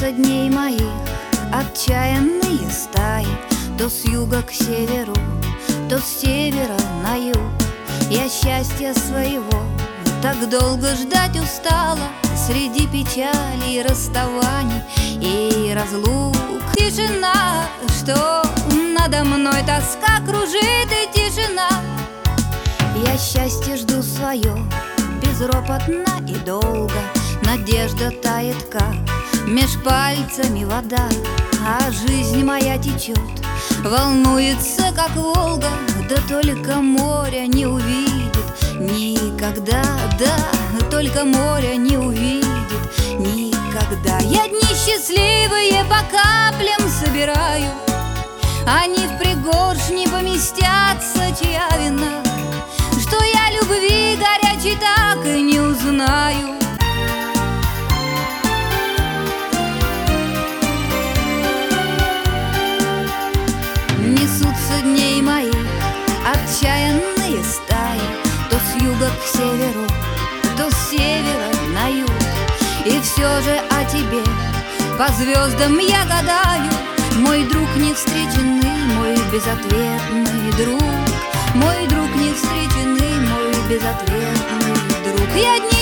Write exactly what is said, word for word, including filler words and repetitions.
Несутся дней моих отчаянные стаи, то с юга к северу, то с севера на юг. Я счастья своего так долго ждать устала, среди печали и расставаний и разлук. Тишина, что надо мной тоска кружит, и тишина. Я счастье жду свое безропотно и долго. Надежда тает, как меж пальцами вода, а жизнь моя течет, волнуется, как Волга. Да только моря не увидит никогда, да, только моря не увидит никогда. Я дни счастливые по каплям собираю, они в пригоршни поместятся, чья вина, что я любви горячей так и не узнаю. Несутся дней моих отчаянные стаи, то с юга к северу, то с севера на юг. И все же о тебе по звездам я гадаю, мой друг не встреченный, мой безответный друг, мой друг не встреченный, мой безответный друг. Я дни